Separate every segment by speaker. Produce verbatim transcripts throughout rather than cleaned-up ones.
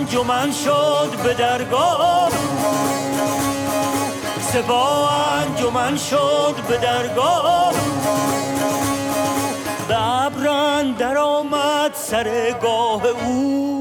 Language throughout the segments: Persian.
Speaker 1: انجمن شد به درگاه سپاه انجمن شد به درگاه به ابران در آمد سرگاه او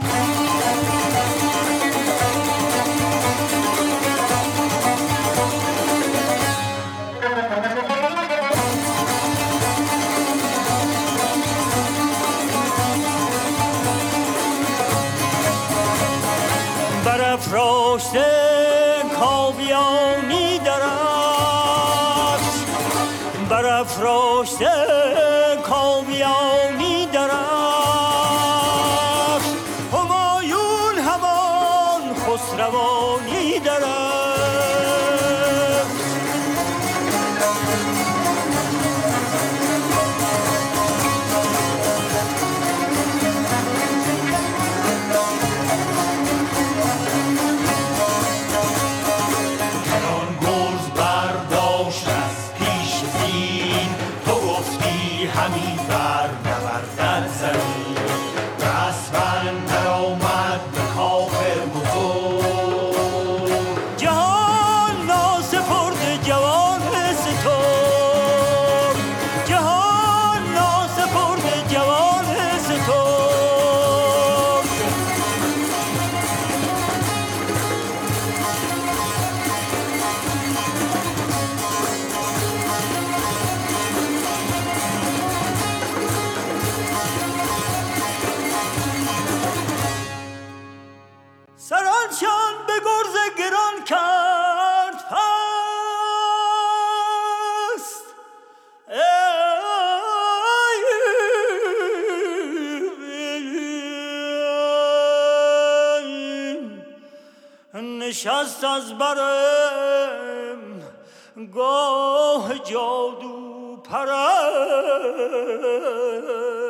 Speaker 1: برافراشته کاویانی درفش برافراشته کاویانی درفش همایون همان خسروانی درفش
Speaker 2: همی بر نبردد زمین رسمن در آمد به کاخ بزرگ
Speaker 1: جهان ناسپرد جوان سترگ جهان ناسپرد جوان سترگ سرانشان به گرز گران کرد پست نشست از برم گاه جادو پرست